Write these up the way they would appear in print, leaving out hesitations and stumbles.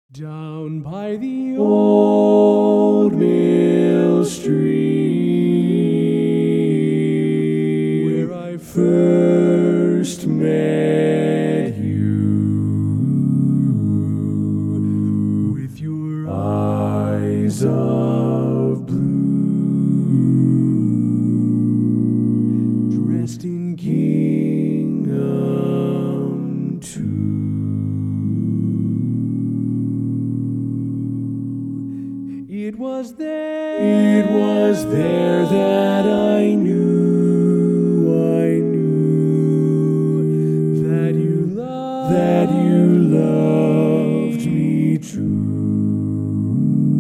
Down by the old mill stream, where I first met you, with your eyes of blue, dressed in gingham too. It was there that I knew that you loved me true.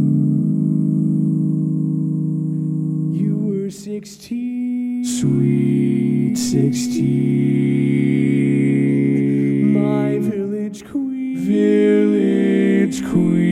You were 16, sweet 16, my village queen.